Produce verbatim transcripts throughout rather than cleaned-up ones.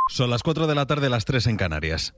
Son las cuatro de la tarde, las tres en Canarias.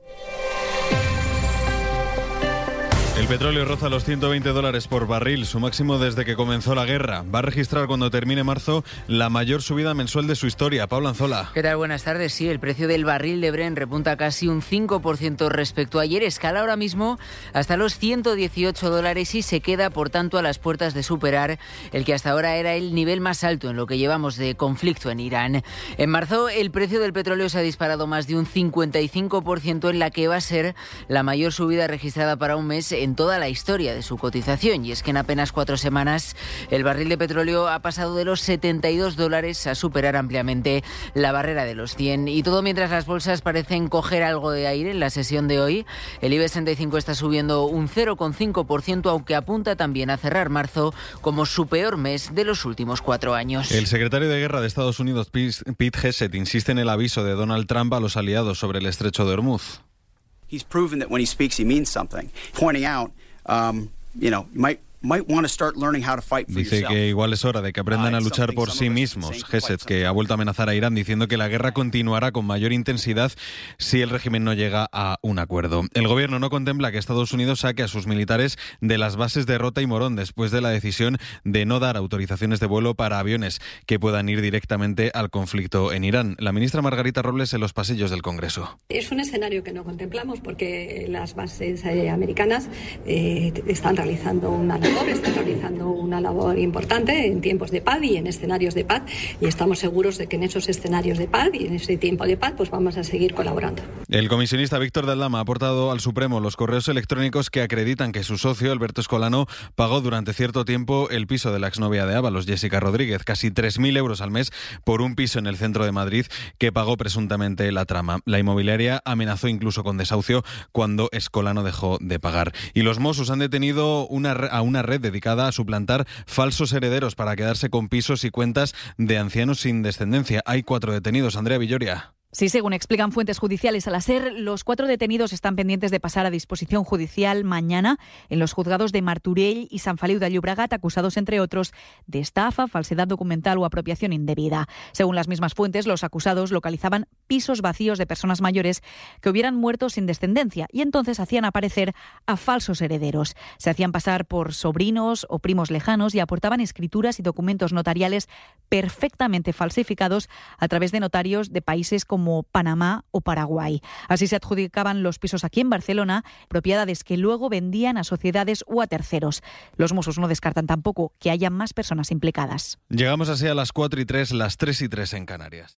El petróleo roza los ciento veinte dólares por barril, su máximo desde que comenzó la guerra. Va a registrar cuando termine marzo la mayor subida mensual de su historia. Pablo Anzola. ¿Qué tal? Buenas tardes. Sí, el precio del barril de Brent repunta casi un cinco por ciento respecto a ayer. Escala ahora mismo hasta los ciento dieciocho dólares y se queda, por tanto, a las puertas de superar el que hasta ahora era el nivel más alto en lo que llevamos de conflicto en Irán. En marzo, el precio del petróleo se ha disparado más de un cincuenta y cinco por ciento en la que va a ser la mayor subida registrada para un mes en toda la historia de su cotización. Y es que en apenas cuatro semanas el barril de petróleo ha pasado de los setenta y dos dólares a superar ampliamente la barrera de los cien. Y todo mientras las bolsas parecen coger algo de aire en la sesión de hoy. El IBEX treinta y cinco está subiendo un cero coma cinco por ciento, aunque apunta también a cerrar marzo como su peor mes de los últimos cuatro años. El secretario de Guerra de Estados Unidos, Pete Hegseth, insiste en el aviso de Donald Trump a los aliados sobre el estrecho de Hormuz. He's proven that when he speaks he means something, pointing out Um, you know, you might might want to start learning how to fight for Dice yourself. que igual es hora de que aprendan a luchar por sí mismos. Hegseth, que ha vuelto a amenazar a Irán diciendo que la guerra continuará con mayor intensidad si el régimen no llega a un acuerdo. El gobierno no contempla que Estados Unidos saque a sus militares de las bases de Rota y Morón después de la decisión de no dar autorizaciones de vuelo para aviones que puedan ir directamente al conflicto en Irán. La ministra Margarita Robles en los pasillos del Congreso. Es un escenario que no contemplamos porque las bases eh, americanas eh, están realizando una labor, están realizando una labor importante en tiempos de paz y en escenarios de paz, y estamos seguros de que en esos escenarios de paz y en ese tiempo de paz pues vamos a seguir colaborando. El comisionista Víctor de Aldama ha aportado al Supremo los correos electrónicos que acreditan que su socio, Alberto Escolano, pagó durante cierto tiempo el piso de la exnovia de Ábalos, Jessica Rodríguez, casi tres mil euros al mes por un piso en el centro de Madrid que pagó presuntamente la trama. La inmobiliaria amenazó incluso con desahucio cuando Escolano dejó de pagar. Y los Mossos han detenido una, a una red dedicada a suplantar falsos herederos para quedarse con pisos y cuentas de ancianos sin descendencia. Hay cuatro detenidos. Andrea Villoria. Sí, según explican fuentes judiciales a la SER, los cuatro detenidos están pendientes de pasar a disposición judicial mañana en los juzgados de Martorell y Sant Feliu de Llobregat, acusados, entre otros, de estafa, falsedad documental o apropiación indebida. Según las mismas fuentes, los acusados localizaban pisos vacíos de personas mayores que hubieran muerto sin descendencia y entonces hacían aparecer a falsos herederos. Se hacían pasar por sobrinos o primos lejanos y aportaban escrituras y documentos notariales perfectamente falsificados a través de notarios de países como como Panamá o Paraguay. Así se adjudicaban los pisos aquí en Barcelona, propiedades que luego vendían a sociedades o a terceros. Los Mossos no descartan tampoco que haya más personas implicadas. Llegamos así a las cuatro y tres, las tres y tres en Canarias.